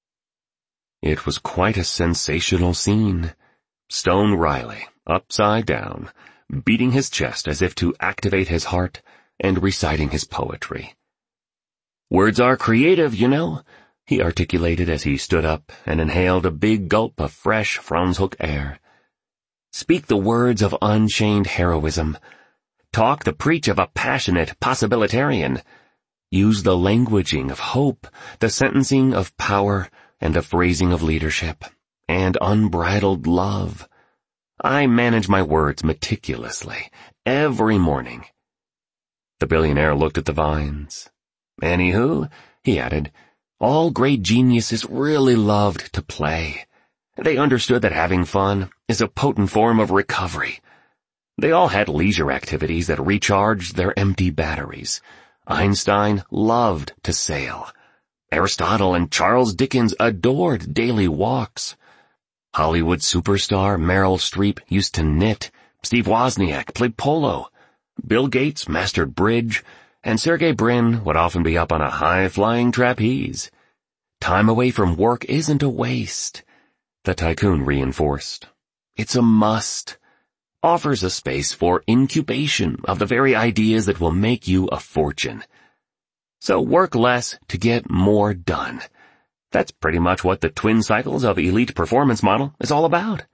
It was quite a sensational scene. Stone Riley, upside down, beating his chest as if to activate his heart, and reciting his poetry. "Words are creative, you know," he articulated as he stood up and inhaled a big gulp of fresh Franschhoek air. "Speak the words of unchained heroism. Talk the preach of a passionate possibilitarian. Use the languaging of hope, the sentencing of power, and the phrasing of leadership, and unbridled love. I manage my words meticulously, every morning." The billionaire looked at the vines. "Anywho," he added, "all great geniuses really loved to play. They understood that having fun is a potent form of recovery. They all had leisure activities that recharged their empty batteries. Einstein loved to sail. Aristotle and Charles Dickens adored daily walks. Hollywood superstar Meryl Streep used to knit. Steve Wozniak played polo. Bill Gates mastered bridge, and Sergey Brin would often be up on a high-flying trapeze. Time away from work isn't a waste," the tycoon reinforced. "It's a must. Offers a space for incubation of the very ideas that will make you a fortune. So work less to get more done. That's pretty much what the twin cycles of elite performance model is all about."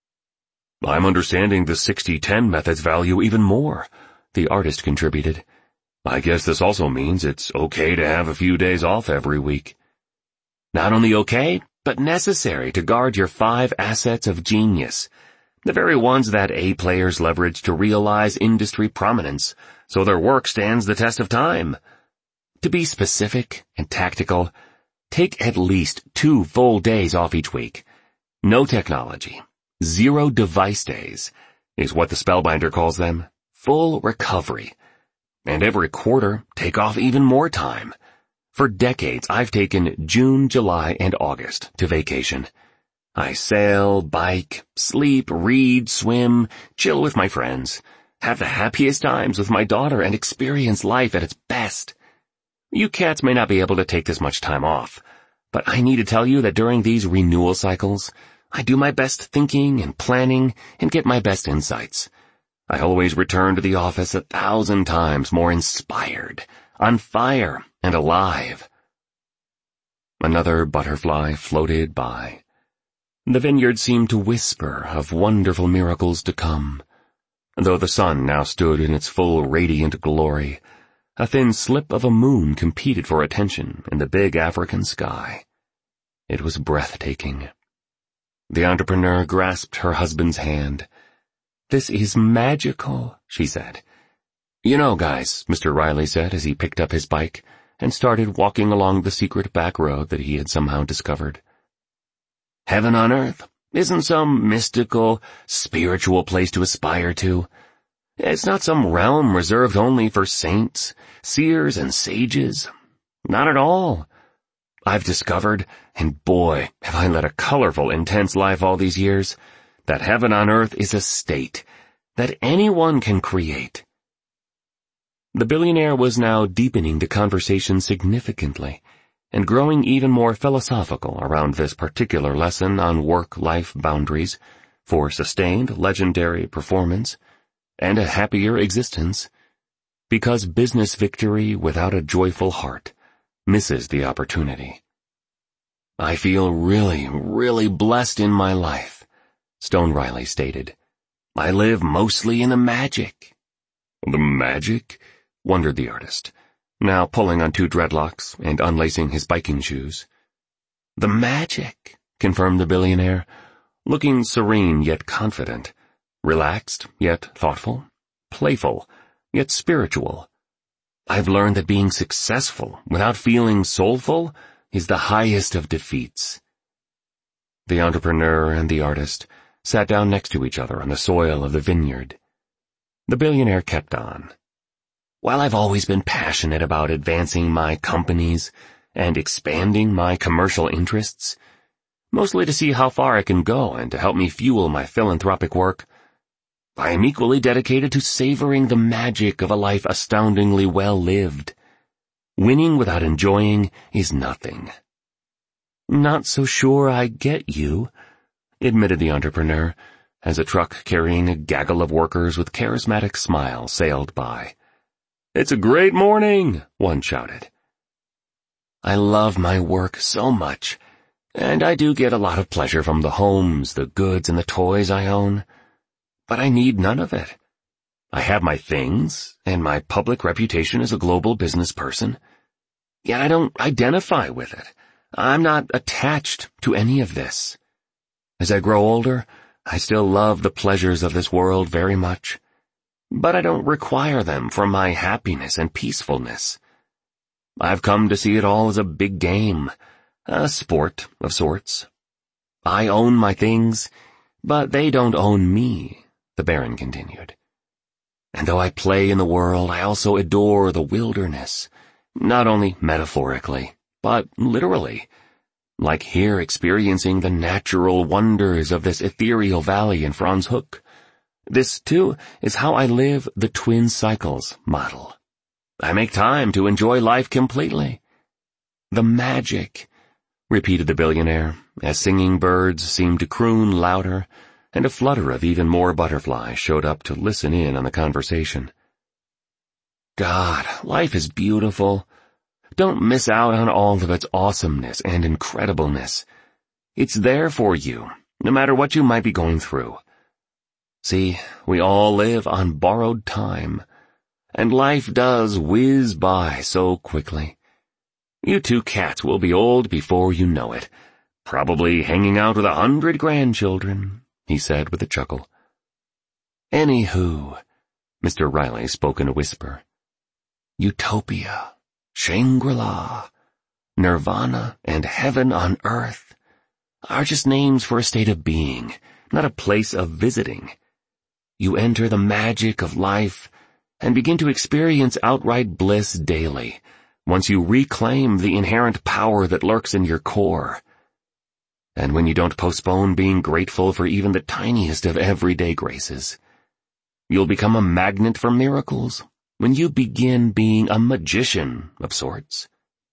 "I'm understanding the sixty ten method's value even more," the artist contributed. "I guess this also means it's okay to have a few days off every week." "Not only okay, but necessary to guard your five assets of genius, the very ones that A players leverage to realize industry prominence, so their work stands the test of time. To be specific and tactical, take at least two full days off each week. No technology, zero device days, is what the Spellbinder calls them. Full recovery. And every quarter, take off even more time. For decades, I've taken June, July, and August to vacation. I sail, bike, sleep, read, swim, chill with my friends, have the happiest times with my daughter, and experience life at its best. You cats may not be able to take this much time off, but I need to tell you that during these renewal cycles, I do my best thinking and planning and get my best insights. I always return to the office a thousand times more inspired, on fire, and alive. Another butterfly floated by. The vineyard seemed to whisper of wonderful miracles to come. Though the sun now stood in its full radiant glory, a thin slip of a moon competed for attention in the big African sky. It was breathtaking. The entrepreneur grasped her husband's hand. "This is magical," she said. "You know, guys," Mister Riley said as he picked up his bike and started walking along the secret back road that he had somehow discovered. "Heaven on earth isn't some mystical, spiritual place to aspire to. It's not some realm reserved only for saints, seers, and sages. Not at all. I've discovered, and boy, have I led a colorful, intense life all these years, that heaven on earth is a state that anyone can create." The billionaire was now deepening the conversation significantly and growing even more philosophical around this particular lesson on work-life boundaries for sustained legendary performance and a happier existence, because business victory without a joyful heart misses the opportunity. "I feel really, really blessed in my life," Stone Riley stated. "I live mostly in the magic." "The magic?" wondered the artist, now pulling on two dreadlocks and unlacing his biking shoes. "The magic," confirmed the billionaire, looking serene yet confident, relaxed yet thoughtful, playful yet spiritual. "I've learned that being successful without feeling soulful is the highest of defeats." The entrepreneur and the artist sat down next to each other on the soil of the vineyard. The billionaire kept on. "While I've always been passionate about advancing my companies and expanding my commercial interests, mostly to see how far I can go and to help me fuel my philanthropic work, I am equally dedicated to savoring the magic of a life astoundingly well lived. Winning without enjoying is nothing." "Not so sure I get you," admitted the entrepreneur, as a truck carrying a gaggle of workers with charismatic smiles sailed by. "It's a great morning," one shouted. "I love my work so much, and I do get a lot of pleasure from the homes, the goods, and the toys I own. But I need none of it. I have my things, and my public reputation as a global business person. Yet I don't identify with it. I'm not attached to any of this. As I grow older, I still love the pleasures of this world very much, but I don't require them for my happiness and peacefulness. I've come to see it all as a big game, a sport of sorts. I own my things, but they don't own me," the Baron continued. "And though I play in the world, I also adore the wilderness, not only metaphorically, but literally, like here experiencing the natural wonders of this ethereal valley in Franz Hook. This, too, is how I live the twin cycles model. I make time to enjoy life completely." "The magic," repeated the billionaire, as singing birds seemed to croon louder, and a flutter of even more butterflies showed up to listen in on the conversation. "God, life is beautiful. Don't miss out on all of its awesomeness and incredibleness. It's there for you, no matter what you might be going through. See, we all live on borrowed time, and life does whiz by so quickly. You two cats will be old before you know it, probably hanging out with a hundred grandchildren," he said with a chuckle. "Anywho," Mister Riley spoke in a whisper, "Utopia, Shangri-La, Nirvana, and heaven on earth are just names for a state of being, not a place of visiting. You enter the magic of life and begin to experience outright bliss daily once you reclaim the inherent power that lurks in your core. And when you don't postpone being grateful for even the tiniest of everyday graces, you'll become a magnet for miracles, when you begin being a magician of sorts.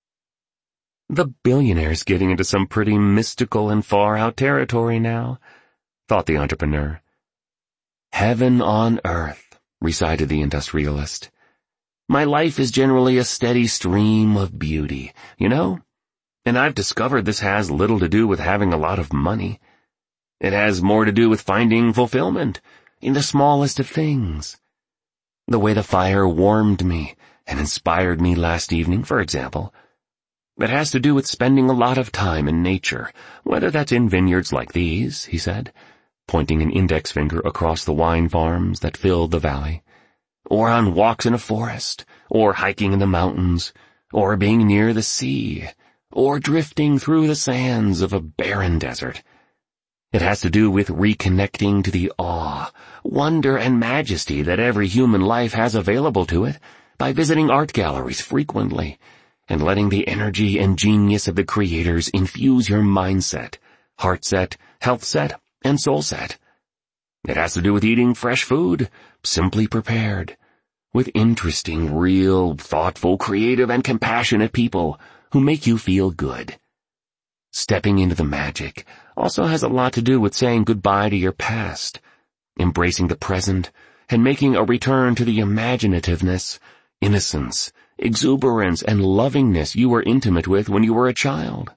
The billionaire's getting into some pretty mystical and far-out territory now, thought the entrepreneur. Heaven on earth, recited the industrialist. My life is generally a steady stream of beauty, you know? And I've discovered this has little to do with having a lot of money. It has more to do with finding fulfillment in the smallest of things. The way the fire warmed me and inspired me last evening, for example. It has to do with spending a lot of time in nature, whether that's in vineyards like these, he said, pointing an index finger across the wine farms that filled the valley, or on walks in a forest, or hiking in the mountains, or being near the sea, or drifting through the sands of a barren desert. It has to do with reconnecting to the awe, wonder, and majesty that every human life has available to it by visiting art galleries frequently and letting the energy and genius of the creators infuse your mindset, heart set, health set, and soul set. It has to do with eating fresh food, simply prepared, with interesting, real, thoughtful, creative, and compassionate people who make you feel good. Stepping into the magic also has a lot to do with saying goodbye to your past, embracing the present, and making a return to the imaginativeness, innocence, exuberance, and lovingness you were intimate with when you were a child.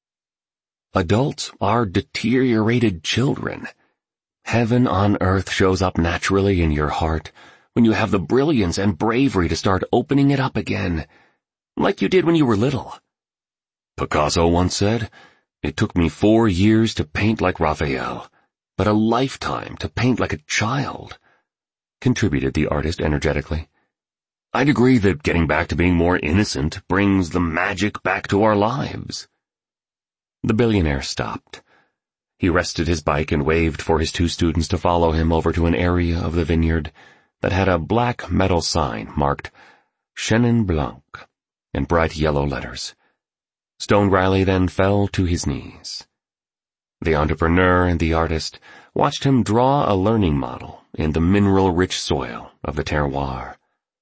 Adults are deteriorated children. Heaven on earth shows up naturally in your heart when you have the brilliance and bravery to start opening it up again, like you did when you were little. Picasso once said, "It took me four years to paint like Raphael, but a lifetime to paint like a child," contributed the artist energetically. I'd agree that getting back to being more innocent brings the magic back to our lives. The billionaire stopped. He rested his bike and waved for his two students to follow him over to an area of the vineyard that had a black metal sign marked Chenin Blanc in bright yellow letters. Stone Riley then fell to his knees. The entrepreneur and the artist watched him draw a learning model in the mineral-rich soil of the terroir.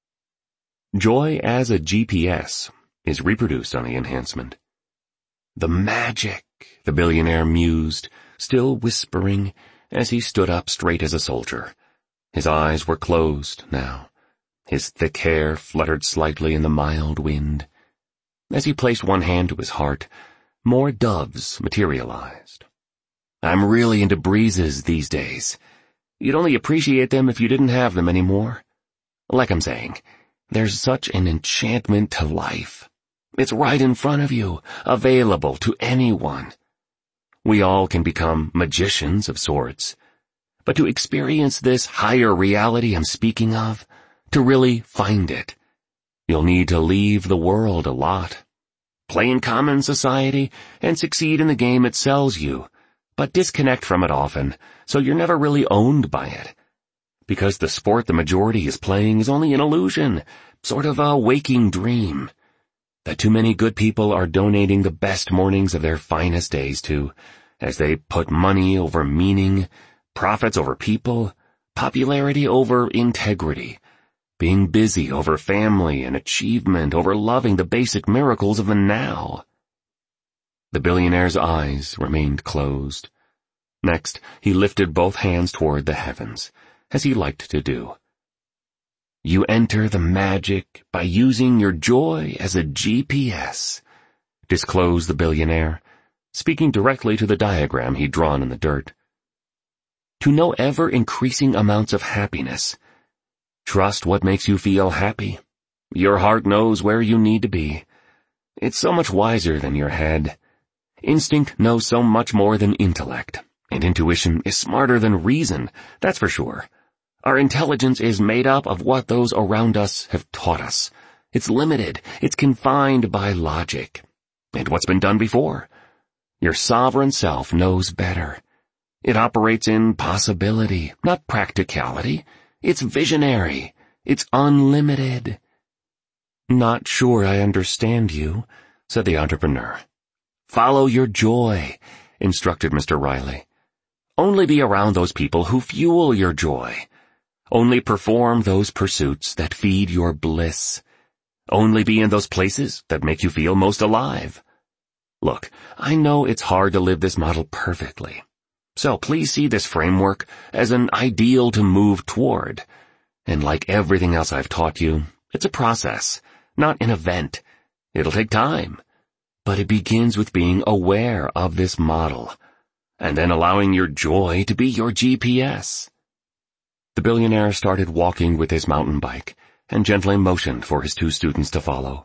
Joy as a G P S is reproduced on the enhancement. The magic, the billionaire mused, still whispering as he stood up straight as a soldier. His eyes were closed now. His thick hair fluttered slightly in the mild wind. As he placed one hand to his heart, more doves materialized. I'm really into breezes these days. You'd only appreciate them if you didn't have them anymore. Like I'm saying, there's such an enchantment to life. It's right in front of you, available to anyone. We all can become magicians of sorts. But to experience this higher reality I'm speaking of, to really find it, you'll need to leave the world a lot. Play in common society and succeed in the game it sells you, but disconnect from it often, so you're never really owned by it. Because the sport the majority is playing is only an illusion, sort of a waking dream, that too many good people are donating the best mornings of their finest days to, as they put money over meaning, profits over people, popularity over integrity, being busy over family, and achievement over loving the basic miracles of the now. The billionaire's eyes remained closed. Next, he lifted both hands toward the heavens, as he liked to do. You enter the magic by using your joy as a G P S, disclosed the billionaire, speaking directly to the diagram he'd drawn in the dirt. To know ever-increasing amounts of happiness, trust what makes you feel happy. Your heart knows where you need to be. It's so much wiser than your head. Instinct knows so much more than intellect, and intuition is smarter than reason, that's for sure. Our intelligence is made up of what those around us have taught us. It's limited, it's confined by logic. And what's been done before? Your sovereign self knows better. It operates in possibility, not practicality. It's visionary. It's unlimited. Not sure I understand you, said the entrepreneur. Follow your joy, instructed Mister Riley. Only be around those people who fuel your joy. Only perform those pursuits that feed your bliss. Only be in those places that make you feel most alive. Look, I know it's hard to live this model perfectly. So please see this framework as an ideal to move toward. And like everything else I've taught you, it's a process, not an event. It'll take time. But it begins with being aware of this model, and then allowing your joy to be your G P S. The billionaire started walking with his mountain bike, and gently motioned for his two students to follow.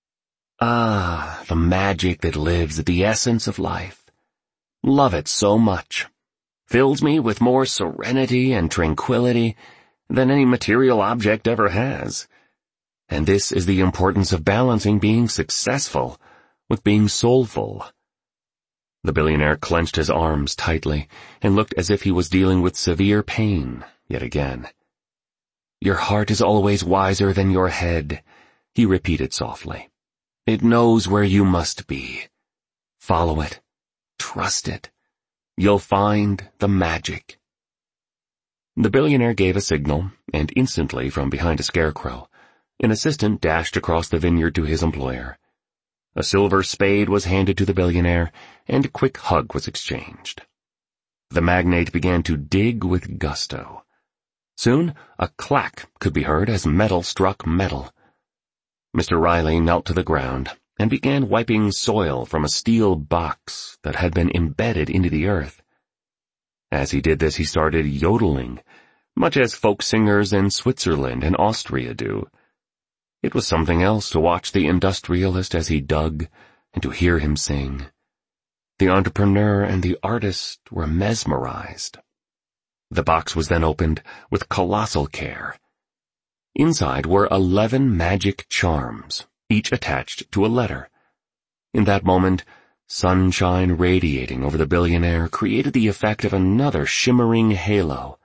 Ah, the magic that lives at the essence of life. Love it so much. Fills me with more serenity and tranquility than any material object ever has. And this is the importance of balancing being successful with being soulful. The billionaire clenched his arms tightly and looked as if he was dealing with severe pain yet again. Your heart is always wiser than your head, he repeated softly. It knows where you must be. Follow it. Trust it. You'll find the magic. The billionaire gave a signal, and instantly from behind a scarecrow, an assistant dashed across the vineyard to his employer. A silver spade was handed to the billionaire, and a quick hug was exchanged. The magnate began to dig with gusto. Soon, a clack could be heard as metal struck metal. Mister Riley knelt to the ground and began wiping soil from a steel box that had been embedded into the earth. As he did this, he started yodeling, much as folk singers in Switzerland and Austria do. It was something else to watch the industrialist as he dug and to hear him sing. The entrepreneur and the artist were mesmerized. The box was then opened with colossal care. Inside were eleven magic charms, each attached to a letter. In that moment, sunshine radiating over the billionaire created the effect of another shimmering halo.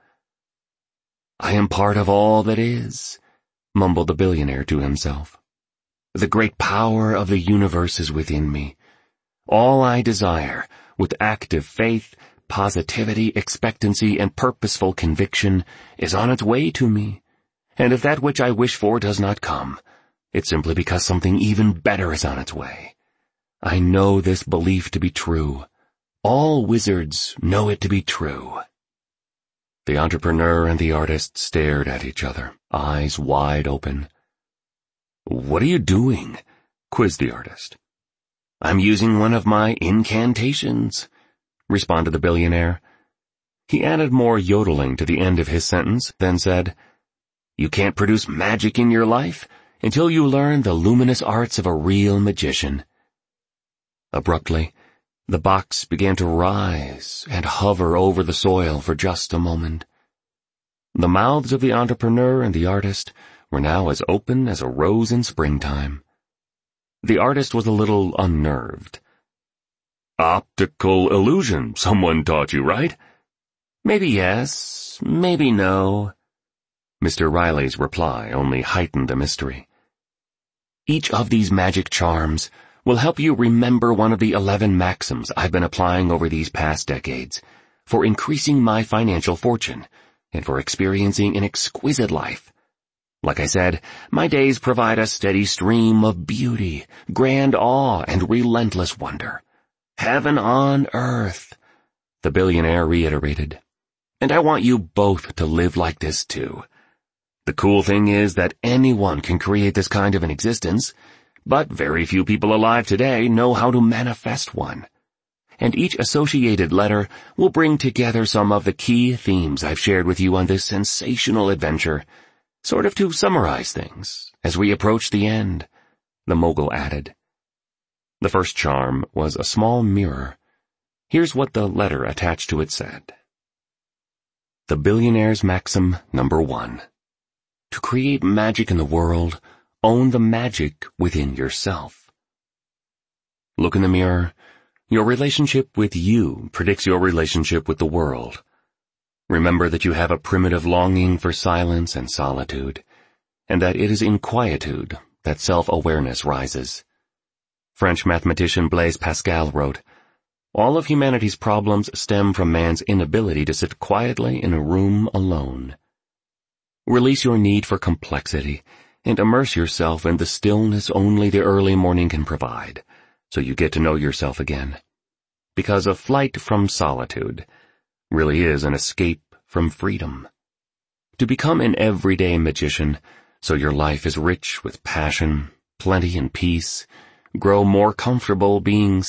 I am part of all that is, mumbled the billionaire to himself. The great power of the universe is within me. All I desire, with active faith, positivity, expectancy, and purposeful conviction, is on its way to me. And if that which I wish for does not come, it's simply because something even better is on its way. I know this belief to be true. All wizards know it to be true. The entrepreneur and the artist stared at each other, eyes wide open. What are you doing? Quizzed the artist. I'm using one of my incantations, responded the billionaire. He added more yodeling to the end of his sentence, then said, You can't produce magic in your life until you learn the luminous arts of a real magician. Abruptly, the box began to rise and hover over the soil for just a moment. The mouths of the entrepreneur and the artist were now as open as a rose in springtime. The artist was a little unnerved. Optical illusion, someone taught you, right? Maybe yes, maybe no. Mister Riley's reply only heightened the mystery. Each of these magic charms will help you remember one of the eleven maxims I've been applying over these past decades for increasing my financial fortune and for experiencing an exquisite life. Like I said, my days provide a steady stream of beauty, grand awe, and relentless wonder. Heaven on earth, the billionaire reiterated. And I want you both to live like this too. The cool thing is that anyone can create this kind of an existence, but very few people alive today know how to manifest one. And each associated letter will bring together some of the key themes I've shared with you on this sensational adventure, sort of to summarize things as we approach the end, the mogul added. The first charm was a small mirror. Here's what the letter attached to it said. The billionaire's maxim number one. To create magic in the world, own the magic within yourself. Look in the mirror. Your relationship with you predicts your relationship with the world. Remember that you have a primitive longing for silence and solitude, and that it is in quietude that self-awareness rises. French mathematician Blaise Pascal wrote, All of humanity's problems stem from man's inability to sit quietly in a room alone. Release your need for complexity and immerse yourself in the stillness only the early morning can provide, so you get to know yourself again. Because a flight from solitude really is an escape from freedom. To become an everyday magician, so your life is rich with passion, plenty and peace, grow more comfortable being